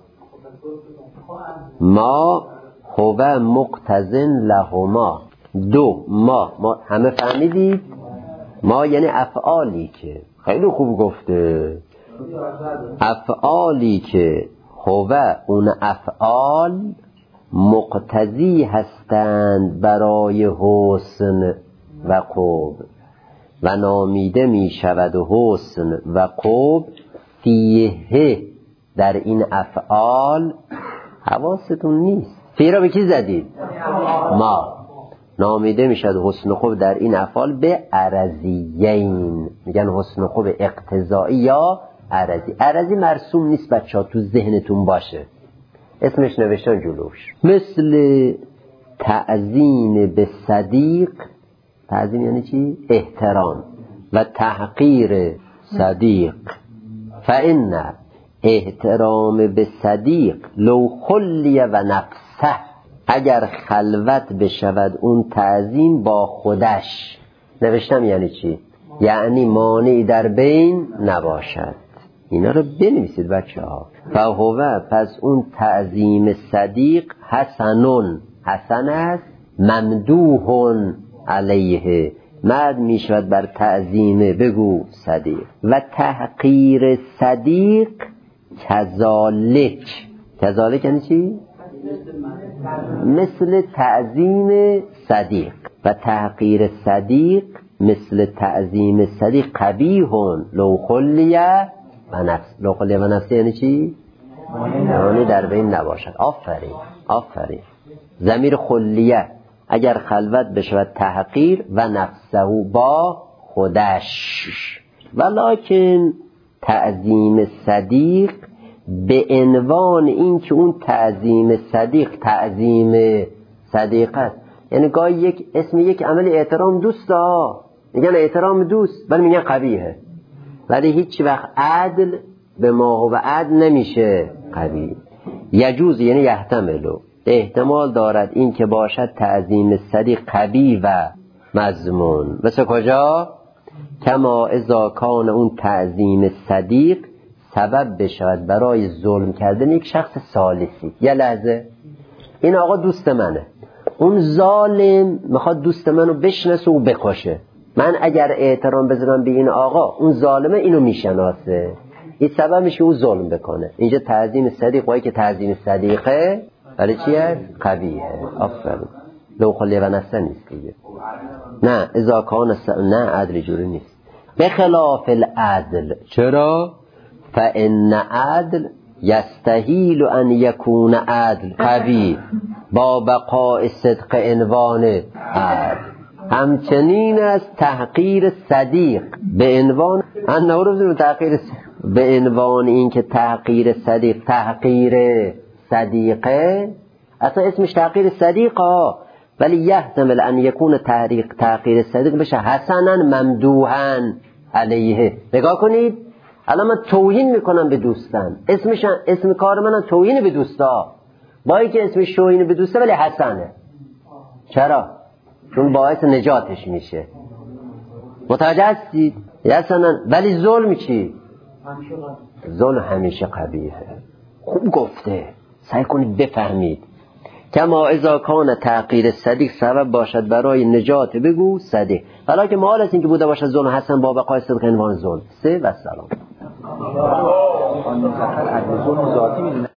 ما هو مقتضن لهما دو ما ما همه فهمیدید ما یعنی افعالی که خیلی خوب گفته افعالی که هو اون افعال مقتضی هستند برای حسن و قوب و نامیده می شود حسن و قوب فیه در این افعال. حواستون نیست فی را به کی زدید؟ ما نامیده می شود حسن و قوب در این افعال به عرضیین میگن حسن و قوب اقتضایی یا عرضی. عرضی مرسوم نیست بچه ها تو ذهنتون باشه اسمش نوشتن جلوش مثل تعظیم به صدیق. تعظیم یعنی چی؟ احترام و تحقیر صدیق. فإن احترام به صدیق لو خلی و نفسه اگر خلوت بشود اون تعظیم با خودش. نوشتم یعنی چی؟ یعنی مانعی در بین نباشد. اینا رو بنویسید بچه ها. فهو پس اون تعظیم صدیق حسنون حسن است ممدوحون علیه مد می شود بر تعظیم بگو صدیق. و تحقیر صدیق کذالک. کذالک یعنی چی؟ مثل تعظیم صدیق. و تحقیر صدیق مثل تعظیم صدیق قبیحون لو خلیه و نفس. لو خلیه و نفس یعنی چی؟ یعنی در بین نباشد. آفرین آفرین. ضمیر خلیه اگر خلوت بشود تحقیر و نفسه با خودش. ولکن تعظیم صدیق به عنوان این که اون تعظیم صدیق تعظیم صدیق است یعنی گاهی یک اسم یک عمل احترام دوست ها میگن احترام دوست، ولی میگن قبیحه، ولی هیچ وقت عدل به ما و عدل نمیشه قبیح. یجوز یعنی یحتملو، احتمال دارد این که باشد تعظیم صدیق قبیح و مذمون. مثل کجا؟ کما اذا کان اون تعظیم صدیق سبب بشود برای ظلم کردن یک شخص ثالثی. یه لحظه، این آقا دوست منه، اون ظالم میخواد دوست منو بشناسه و بکشه، من اگر احترام بذارم به این آقا، اون ظالمه اینو میشناسه، این سبب میشه او ظلم بکنه. اینجا تعظیم صدیق وایی که تعظیم صدیقه ولی چی هست؟ قبیحه. آفرین. لو خلی و نسته نیست دیگه. نه اذا کان س... نه عدل جوری نیست. بخلاف العدل. چرا؟ فان عدل یستحیل ان یکون عدل قبیح با بقاء صدق عنوان عدل. همچنین از تحقیر صدیق به عنوان ان نورو تحقیر به عنوان این که تحقیر صدیق تحقیر صدیقه، اصلا اسمش تحقیر صدیقه، ولی یحتمل ان یکون تحقیر تحقیر صدیق بشه حسنا ممدوحا علیه. نگاه کنید، الان من توهین میکنم به دوستان، اسمش اسم کار من توهین به دوستا، با اینکه اسمش توهین به دوستا ولی حسنه. چرا؟ چون باعث نجاتش میشه. متوجه هستید؟ حسنا. ولی ظلم چی؟ ظلم همیشه قبیحه. خوب گفته، سعی کنید بفهمید. کما اذا کان تحقیر صدیق سبب باشد برای نجات بگو صدیق، حالا که محال است این که بوده باشد ظلم حسن با بقای صدق عنوان ظلم. سه و سلام.